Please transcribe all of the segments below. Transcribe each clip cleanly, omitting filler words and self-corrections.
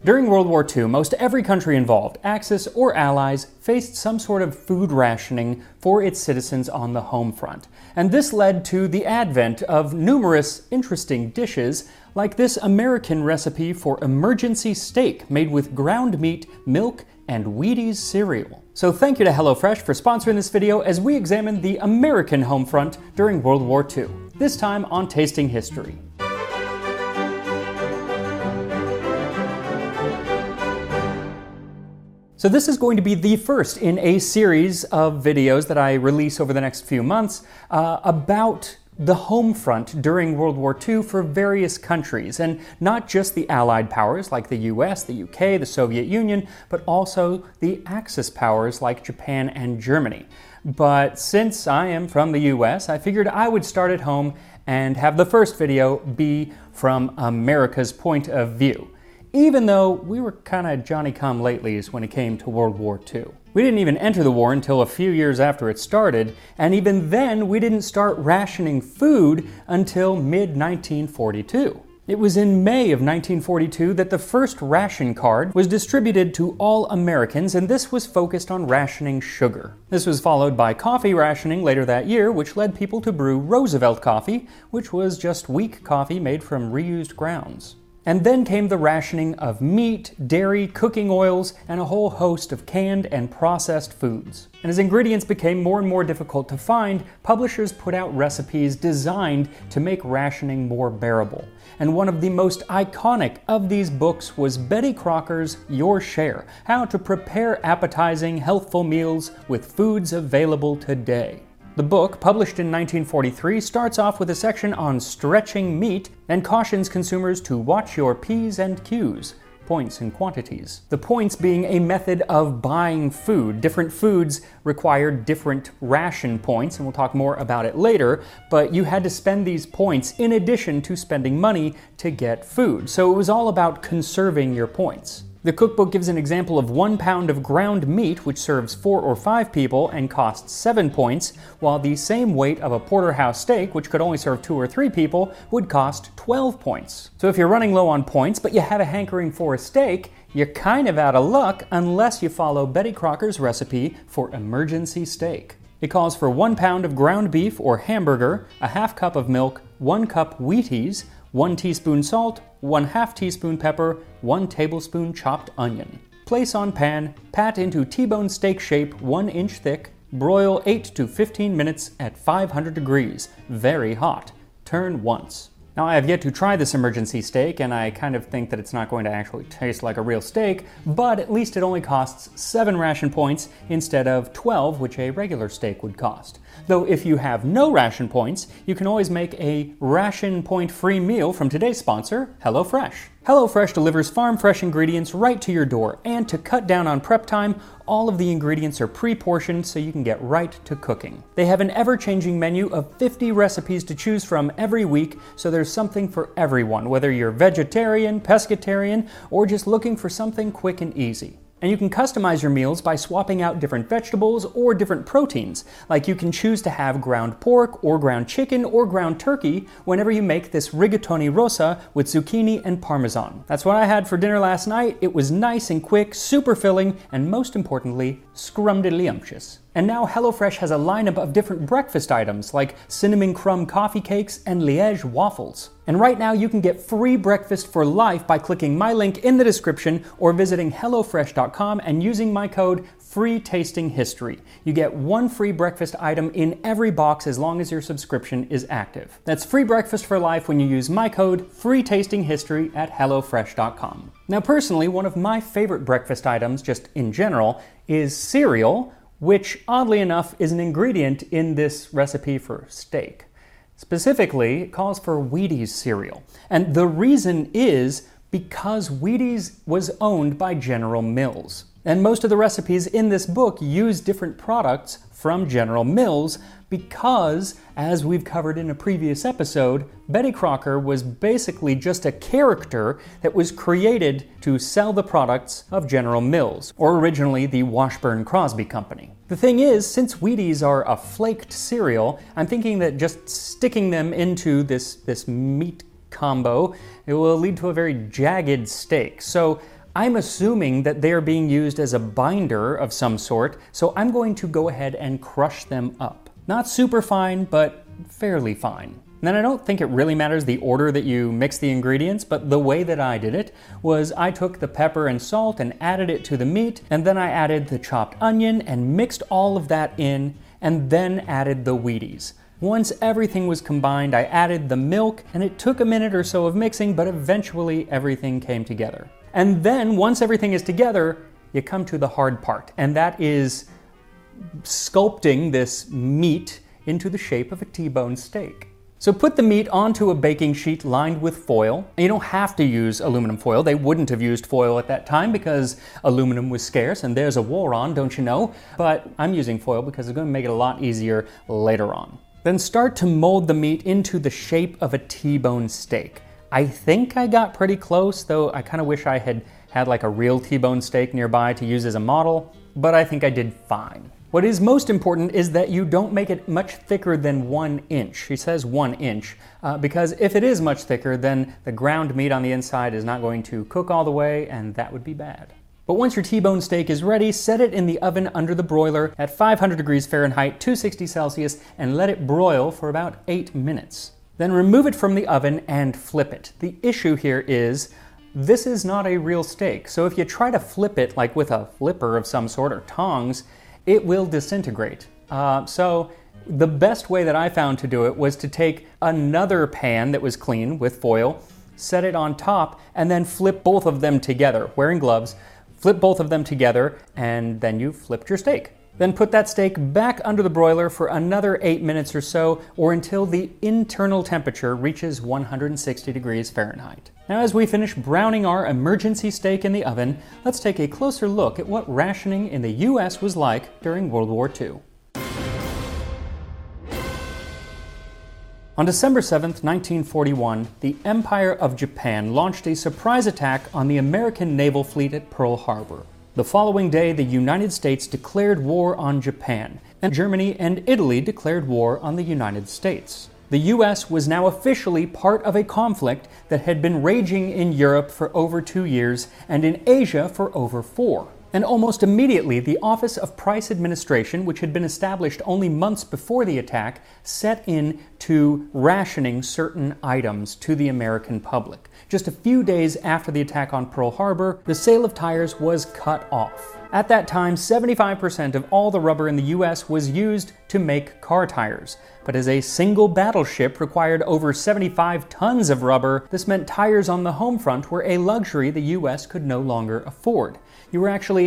During World War II, most every country involved, Axis or allies, faced some sort of food rationing for its citizens on the home front. And this led to the advent of numerous interesting dishes, like this American recipe for emergency steak made with ground meat, milk, and Wheaties cereal. So thank you to HelloFresh for sponsoring this video as we examine the American home front during World War II, this time on Tasting History. So this is going to be the first in a series of videos that I release over the next few months about the home front during World War II for various countries, and not just the Allied powers like the US, the UK, the Soviet Union, but also the Axis powers like Japan and Germany. But since I am from the US, I figured I would start at home and have the first video be from America's point of view, even though we were kind of Johnny-come-latelys when it came to World War II. We didn't even enter the war until a few years after it started, and even then we didn't start rationing food until mid-1942. It was in May of 1942 that the first ration card was distributed to all Americans, and this was focused on rationing sugar. This was followed by coffee rationing later that year, which led people to brew Roosevelt coffee, which was just weak coffee made from reused grounds. And then came the rationing of meat, dairy, cooking oils, and a whole host of canned and processed foods. And as ingredients became more and more difficult to find, publishers put out recipes designed to make rationing more bearable. And one of the most iconic of these books was Betty Crocker's Your Share: How to Prepare Appetizing, Healthful Meals with Foods Available Today. The book, published in 1943, starts off with a section on stretching meat and cautions consumers to watch your P's and Q's, points and quantities. The points being a method of buying food. Different foods required different ration points, and we'll talk more about it later, but you had to spend these points in addition to spending money to get food. So it was all about conserving your points. The cookbook gives an example of 1 pound of ground meat, which serves 4 or 5 people and costs 7 points, while the same weight of a porterhouse steak, which could only serve 2 or 3 people, would cost 12 points. So if you're running low on points, but you have a hankering for a steak, you're kind of out of luck unless you follow Betty Crocker's recipe for emergency steak. It calls for 1 pound of ground beef or hamburger, a half cup of milk, 1 cup Wheaties, 1 teaspoon salt, 1/2 teaspoon pepper, 1 tablespoon chopped onion. Place on pan, pat into T-bone steak shape 1 inch thick, broil 8 to 15 minutes at 500 degrees, very hot. Turn once. Now, I have yet to try this emergency steak, and I kind of think that it's not going to actually taste like a real steak, but at least it only costs 7 ration points instead of 12, which a regular steak would cost. Though if you have no ration points, you can always make a ration point free meal from today's sponsor, HelloFresh. HelloFresh delivers farm-fresh ingredients right to your door, and to cut down on prep time, all of the ingredients are pre-portioned so you can get right to cooking. They have an ever-changing menu of 50 recipes to choose from every week, so there's something for everyone, whether you're vegetarian, pescatarian, or just looking for something quick and easy. And you can customize your meals by swapping out different vegetables or different proteins. Like you can choose to have ground pork or ground chicken or ground turkey whenever you make this rigatoni rosa with zucchini and parmesan. That's what I had for dinner last night. It was nice and quick, super filling, and most importantly, scrumdiddlyumptious. And now HelloFresh has a lineup of different breakfast items like cinnamon crumb coffee cakes and Liège waffles. And right now you can get free breakfast for life by clicking my link in the description or visiting HelloFresh.com and using my code FREETASTINGHISTORY. You get 1 free breakfast item in every box as long as your subscription is active. That's free breakfast for life when you use my code FREETASTINGHISTORY at HelloFresh.com. Now personally, one of my favorite breakfast items, just in general, is cereal, which oddly enough is an ingredient in this recipe for steak. Specifically, it calls for Wheaties cereal. And the reason is because Wheaties was owned by General Mills. And most of the recipes in this book use different products from General Mills because, as we've covered in a previous episode, Betty Crocker was basically just a character that was created to sell the products of General Mills, or originally the Washburn Crosby Company. The thing is, since Wheaties are a flaked cereal, I'm thinking that just sticking them into this meat combo, it will lead to a very jagged steak. So I'm assuming that they are being used as a binder of some sort, so I'm going to go ahead and crush them up. Not super fine, but fairly fine. And then I don't think it really matters the order that you mix the ingredients, but the way that I did it was I took the pepper and salt and added it to the meat, and then I added the chopped onion and mixed all of that in, and then added the Wheaties. Once everything was combined, I added the milk, and it took a minute or so of mixing, but eventually everything came together. And then, once everything is together, you come to the hard part, and that is sculpting this meat into the shape of a T-bone steak. So put the meat onto a baking sheet lined with foil. You don't have to use aluminum foil. They wouldn't have used foil at that time because aluminum was scarce, and there's a war on, don't you know? But I'm using foil because it's going to make it a lot easier later on. Then start to mold the meat into the shape of a T-bone steak. I think I got pretty close, though I kind of wish I had like a real T-bone steak nearby to use as a model, but I think I did fine. What is most important is that you don't make it much thicker than 1 inch. He says 1 inch, because if it is much thicker, then the ground meat on the inside is not going to cook all the way, and that would be bad. But once your T-bone steak is ready, set it in the oven under the broiler at 500 degrees Fahrenheit, 260 Celsius, and let it broil for about 8 minutes. Then remove it from the oven and flip it. The issue here is this is not a real steak, so if you try to flip it like with a flipper of some sort or tongs, it will disintegrate. So the best way that I found to do it was to take another pan that was clean with foil, set it on top, and then flip both of them together, wearing gloves, flip both of them together, and then you flipped your steak. Then put that steak back under the broiler for another 8 minutes or so, or until the internal temperature reaches 160 degrees Fahrenheit. Now, as we finish browning our emergency steak in the oven, let's take a closer look at what rationing in the US was like during World War II. On December 7, 1941, the Empire of Japan launched a surprise attack on the American naval fleet at Pearl Harbor. The following day, the United States declared war on Japan, and Germany and Italy declared war on the United States. The US was now officially part of a conflict that had been raging in Europe for over 2 years and in Asia for over 4. And almost immediately, the Office of Price Administration, which had been established only months before the attack, set in to rationing certain items to the American public. Just a few days after the attack on Pearl Harbor, the sale of tires was cut off. At that time, 75% of all the rubber in the US was used to make car tires. But as a single battleship required over 75 tons of rubber, this meant tires on the home front were a luxury the US could no longer afford. You were actually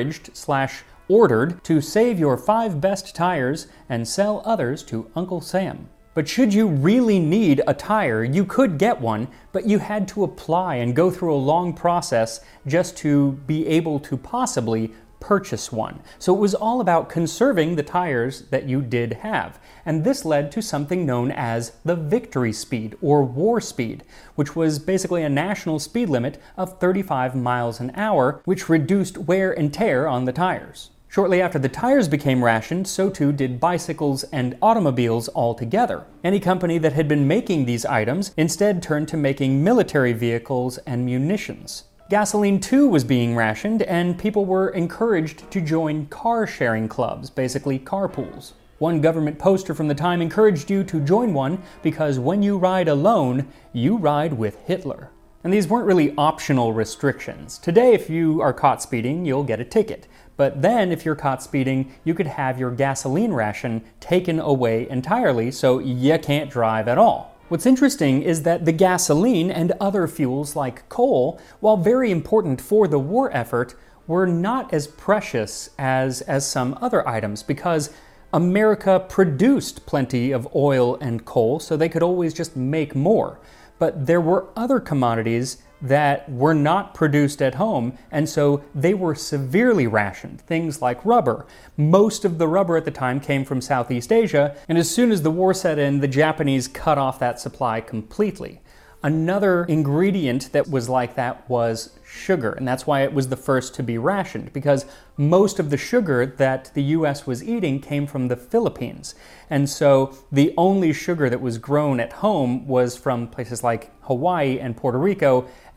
encouraged/ordered to save your 5 best tires and sell others to Uncle Sam. But should you really need a tire, you could get one, but you had to apply and go through a long process just to be able to possibly purchase one. So it was all about conserving the tires that you did have. And this led to something known as the Victory Speed, or War Speed, which was basically a national speed limit of 35 miles an hour, which reduced wear and tear on the tires. Shortly after the tires became rationed, so too did bicycles and automobiles altogether. Any company that had been making these items instead turned to making military vehicles and munitions. Gasoline too was being rationed, and people were encouraged to join car-sharing clubs, basically carpools. One government poster from the time encouraged you to join one because when you ride alone, you ride with Hitler. And these weren't really optional restrictions. Today, if you are caught speeding, you'll get a ticket. But then, if you're caught speeding, you could have your gasoline ration taken away entirely, so you can't drive at all. What's interesting is that the gasoline and other fuels like coal, while very important for the war effort, were not as precious as some other items, because America produced plenty of oil and coal, so they could always just make more. But there were other commodities that were not produced at home, and so they were severely rationed. Things like rubber. Most of the rubber at the time came from Southeast Asia, and as soon as the war set in, the Japanese cut off that supply completely. Another ingredient that was like that was sugar, and that's why it was the first to be rationed, because most of the sugar that the US was eating came from the Philippines. And so the only sugar that was grown at home was from places like Hawaii and Puerto Rico,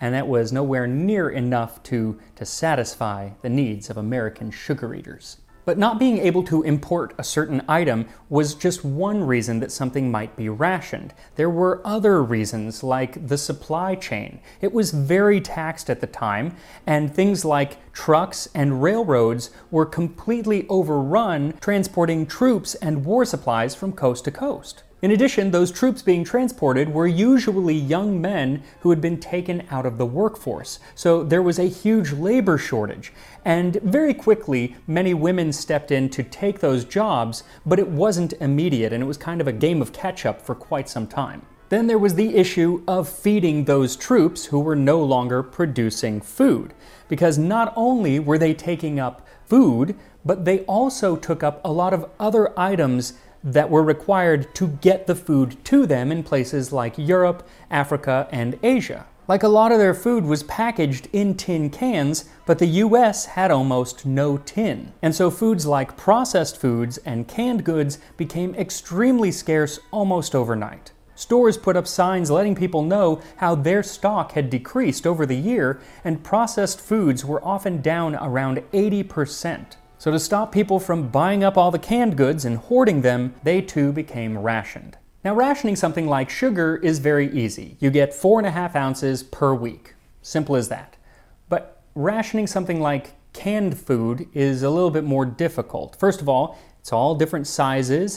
and that was nowhere near enough to satisfy the needs of American sugar eaters. But not being able to import a certain item was just one reason that something might be rationed. There were other reasons, like the supply chain. It was very taxed at the time, and things like trucks and railroads were completely overrun transporting troops and war supplies from coast to coast. In addition, those troops being transported were usually young men who had been taken out of the workforce, so there was a huge labor shortage. And very quickly, many women stepped in to take those jobs, but it wasn't immediate, and it was kind of a game of catch-up for quite some time. Then there was the issue of feeding those troops who were no longer producing food, because not only were they taking up food, but they also took up a lot of other items that were required to get the food to them in places like Europe, Africa, and Asia. Like a lot of their food was packaged in tin cans, but the US had almost no tin. And so foods like processed foods and canned goods became extremely scarce almost overnight. Stores put up signs letting people know how their stock had decreased over the year, and processed foods were often down around 80%. So to stop people from buying up all the canned goods and hoarding them, they too became rationed. Now, rationing something like sugar is very easy. You get 4.5 ounces per week. Simple as that. But rationing something like canned food is a little bit more difficult. First of all, it's all different sizes,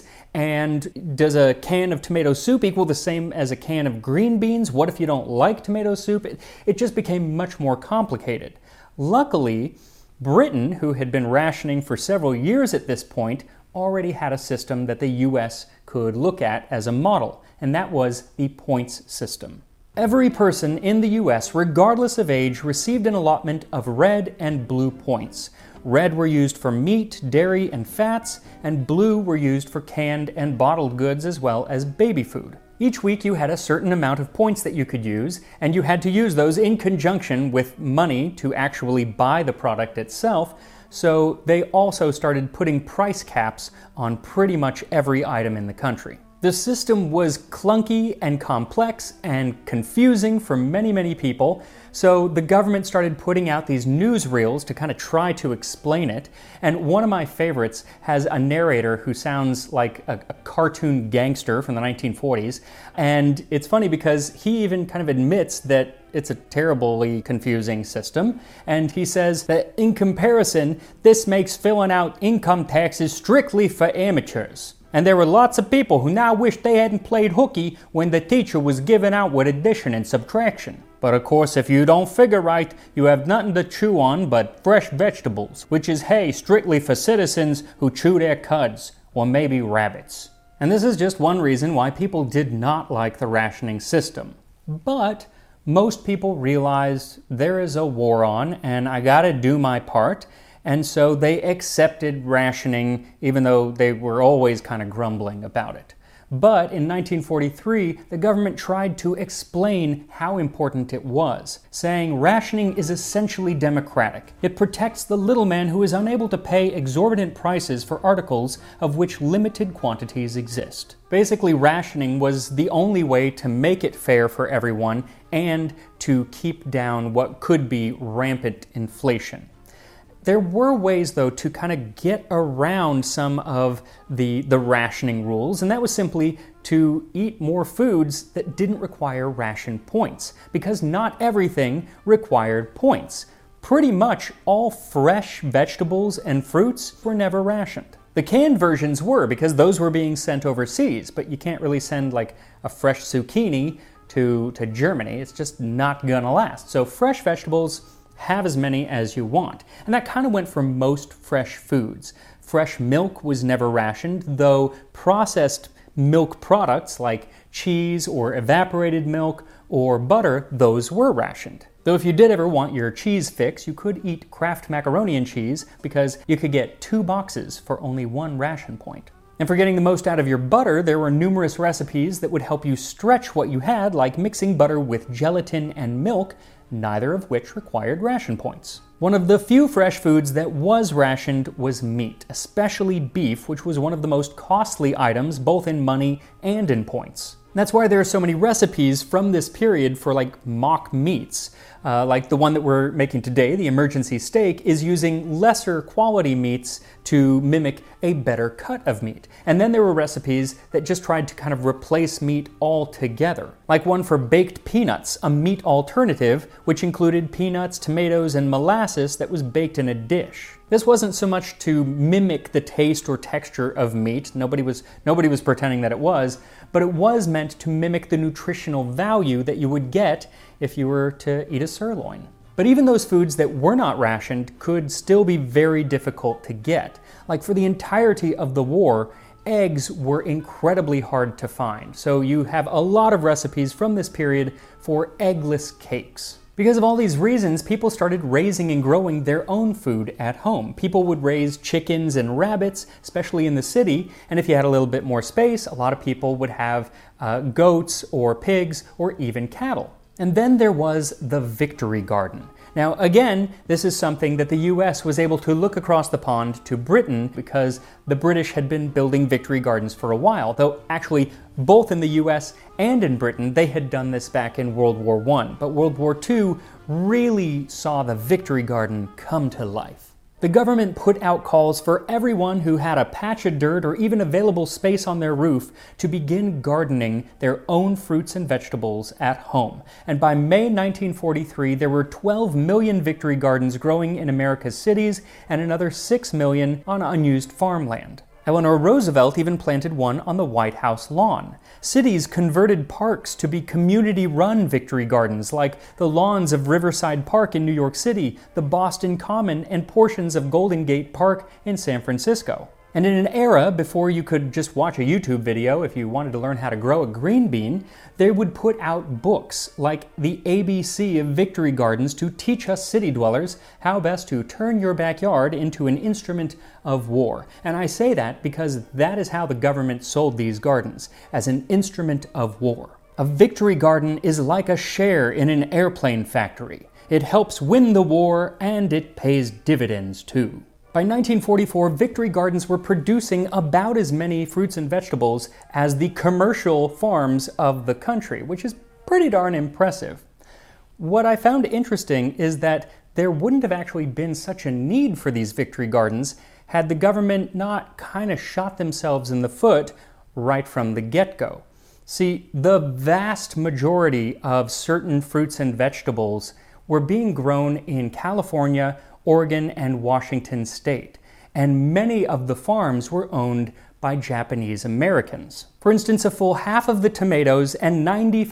and does a can of tomato soup equal the same as a can of green beans? What if you don't like tomato soup? It just became much more complicated. Luckily, Britain, who had been rationing for several years at this point, already had a system that the US could look at as a model, and that was the points system. Every person in the US, regardless of age, received an allotment of red and blue points. Red were used for meat, dairy, and fats, and blue were used for canned and bottled goods as well as baby food. Each week you had a certain amount of points that you could use, and you had to use those in conjunction with money to actually buy the product itself, so they also started putting price caps on pretty much every item in the country. The system was clunky and complex and confusing for many people, so the government started putting out these newsreels to kind of try to explain it, and one of my favorites has a narrator who sounds like a cartoon gangster from the 1940s, and it's funny because he even kind of admits that it's a terribly confusing system, and he says that in comparison, this makes filling out income taxes strictly for amateurs. And there were lots of people who now wish they hadn't played hooky when the teacher was giving out with addition and subtraction. But of course, if you don't figure right, you have nothing to chew on but fresh vegetables, which is hay strictly for citizens who chew their cuds, or maybe rabbits. And this is just one reason why people did not like the rationing system. But most people realized there is a war on, and I gotta do my part. And so they accepted rationing, even though they were always kind of grumbling about it. But in 1943, the government tried to explain how important it was, saying rationing is essentially democratic. It protects the little man who is unable to pay exorbitant prices for articles of which limited quantities exist. Basically, rationing was the only way to make it fair for everyone and to keep down what could be rampant inflation. There were ways, though, to kind of get around some of the rationing rules, and that was simply to eat more foods that didn't require ration points, because not everything required points. Pretty much all fresh vegetables and fruits were never rationed. The canned versions were, because those were being sent overseas, but you can't really send like a fresh zucchini to Germany. It's just not gonna last. So fresh vegetables, have as many as you want. And that kind of went for most fresh foods. Fresh milk was never rationed, though processed milk products like cheese or evaporated milk or butter, those were rationed. Though if you did ever want your cheese fix, you could eat Kraft macaroni and cheese because you could get 2 boxes for only 1 ration point. And for getting the most out of your butter, there were numerous recipes that would help you stretch what you had, like mixing butter with gelatin and milk, neither of which required ration points. One of the few fresh foods that was rationed was meat, especially beef, which was one of the most costly items both in money and in points. That's why there are so many recipes from this period for like mock meats. Like the one that we're making today, the emergency steak, is using lesser quality meats to mimic a better cut of meat. And then there were recipes that just tried to kind of replace meat altogether. Like one for baked peanuts, a meat alternative, which included peanuts, tomatoes, and molasses that was baked in a dish. This wasn't so much to mimic the taste or texture of meat, nobody was pretending that it was, but it was meant to mimic the nutritional value that you would get if you were to eat a sirloin. But even those foods that were not rationed could still be very difficult to get. Like for the entirety of the war, eggs were incredibly hard to find. So you have a lot of recipes from this period for eggless cakes. Because of all these reasons, people started raising and growing their own food at home. People would raise chickens and rabbits, especially in the city, and if you had a little bit more space, a lot of people would have goats or pigs or even cattle. And then there was the Victory Garden. Now again, this is something that the US was able to look across the pond to Britain because the British had been building Victory Gardens for a while, though actually both in the US and in Britain they had done this back in World War I. But World War II really saw the Victory Garden come to life. The government put out calls for everyone who had a patch of dirt or even available space on their roof to begin gardening their own fruits and vegetables at home. And by May 1943, there were 12 million Victory Gardens growing in America's cities and another 6 million on unused farmland. Eleanor Roosevelt even planted one on the White House lawn. Cities converted parks to be community-run Victory Gardens, like the lawns of Riverside Park in New York City, the Boston Common, and portions of Golden Gate Park in San Francisco. And in an era before you could just watch a YouTube video if you wanted to learn how to grow a green bean, they would put out books like the ABC of Victory Gardens to teach us city dwellers how best to turn your backyard into an instrument of war. And I say that because that is how the government sold these gardens, as an instrument of war. A Victory Garden is like a share in an airplane factory. It helps win the war and it pays dividends too. By 1944, Victory Gardens were producing about as many fruits and vegetables as the commercial farms of the country, which is pretty darn impressive. What I found interesting is that there wouldn't have actually been such a need for these Victory Gardens had the government not kind of shot themselves in the foot right from the get-go. See, the vast majority of certain fruits and vegetables were being grown in California, Oregon, and Washington state, and many of the farms were owned by Japanese Americans. For instance, a full half of the tomatoes and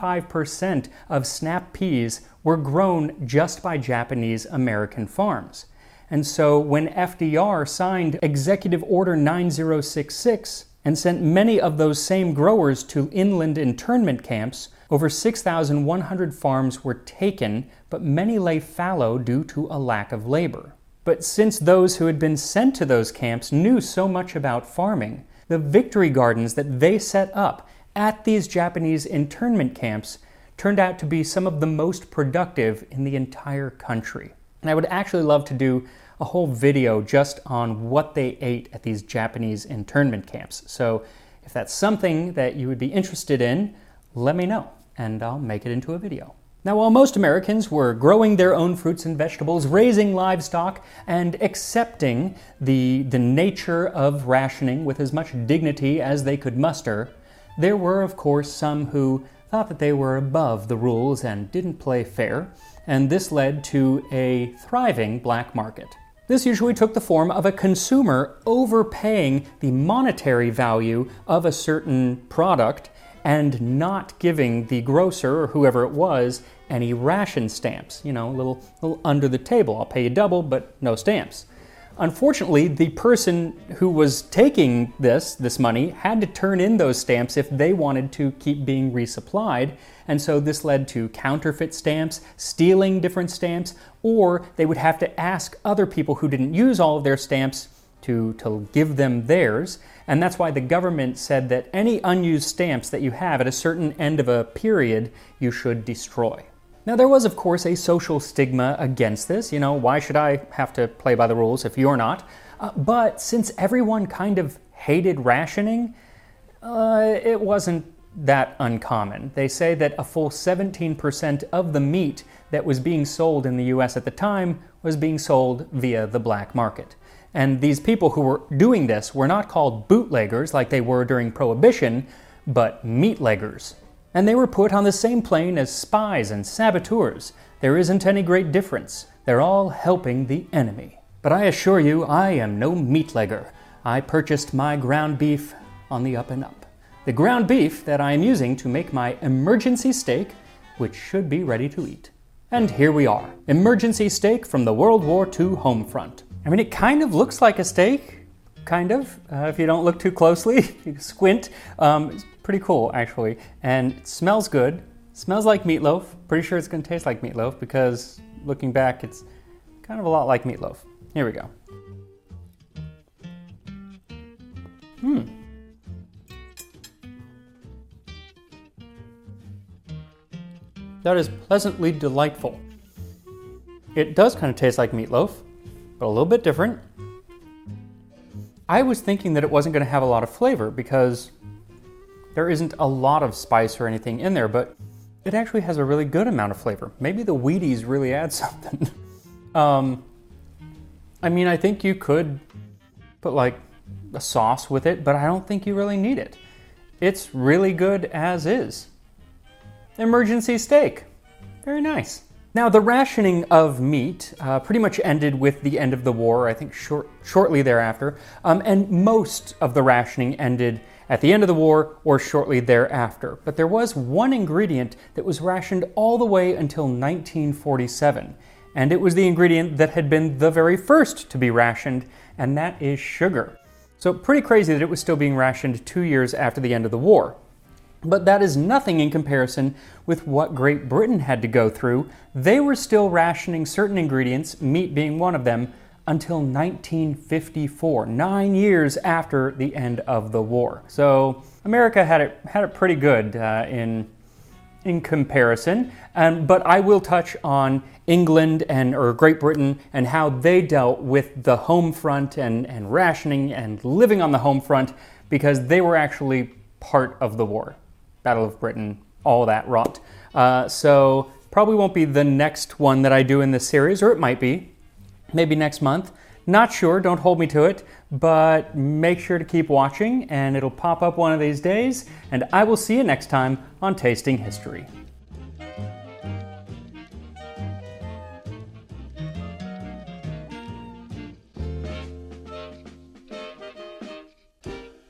95% of snap peas were grown just by Japanese American farms. And so when FDR signed Executive Order 9066 and sent many of those same growers to inland internment camps, over 6,100 farms were taken, but many lay fallow due to a lack of labor. But since those who had been sent to those camps knew so much about farming, the Victory Gardens that they set up at these Japanese internment camps turned out to be some of the most productive in the entire country. And I would actually love to do a whole video just on what they ate at these Japanese internment camps. So if that's something that you would be interested in, let me know, and I'll make it into a video. Now, while most Americans were growing their own fruits and vegetables, raising livestock, and accepting the nature of rationing with as much dignity as they could muster, there were, of course, some who thought that they were above the rules and didn't play fair, and this led to a thriving black market. This usually took the form of a consumer overpaying the monetary value of a certain product and not giving the grocer or whoever it was any ration stamps. You know, a little under the table. I'll pay you double, but no stamps. Unfortunately, the person who was taking this money had to turn in those stamps if they wanted to keep being resupplied, and so this led to counterfeit stamps, stealing different stamps, or they would have to ask other people who didn't use all of their stamps to give them theirs. And that's why the government said that any unused stamps that you have at a certain end of a period, you should destroy. Now, there was, of course, a social stigma against this. You know, why should I have to play by the rules if you're not? But since everyone kind of hated rationing, it wasn't that uncommon. They say that a full 17% of the meat that was being sold in the US at the time was being sold via the black market. And these people who were doing this were not called bootleggers like they were during Prohibition, but meatleggers. And they were put on the same plane as spies and saboteurs. There isn't any great difference. They're all helping the enemy. But I assure you, I am no meatlegger. I purchased my ground beef on the up and up. The ground beef that I am using to make my emergency steak, which should be ready to eat. And here we are, emergency steak from the World War II home front. I mean, it kind of looks like a steak, kind of, if you don't look too closely, if you squint. It's pretty cool, actually, and it smells good. Smells like meatloaf. Pretty sure it's gonna taste like meatloaf because looking back, it's kind of a lot like meatloaf. Here we go. That is pleasantly delightful. It does kind of taste like meatloaf, but a little bit different. I was thinking that it wasn't going to have a lot of flavor because there isn't a lot of spice or anything in there, but it actually has a really good amount of flavor. Maybe the Wheaties really add something. I mean, I think you could put like a sauce with it, but I don't think you really need it. It's really good as is. Emergency steak. Very nice. Now, the rationing of meat pretty much ended with the end of the war, I think shortly thereafter, and most of the rationing ended at the end of the war or shortly thereafter. But there was one ingredient that was rationed all the way until 1947, and it was the ingredient that had been the very first to be rationed, and that is sugar. So pretty crazy that it was still being rationed 2 years after the end of the war. But that is nothing in comparison with what Great Britain had to go through. They were still rationing certain ingredients, meat being one of them, until 1954, 9 years after the end of the war. So America had it pretty good in comparison. But I will touch on England or Great Britain and how they dealt with the home front and rationing and living on the home front, because they were actually part of the war. Battle of Britain, all that rot. So probably won't be the next one that I do in this series, or it might be. Maybe next month. Not sure, don't hold me to it, but make sure to keep watching and it'll pop up one of these days, and I will see you next time on Tasting History.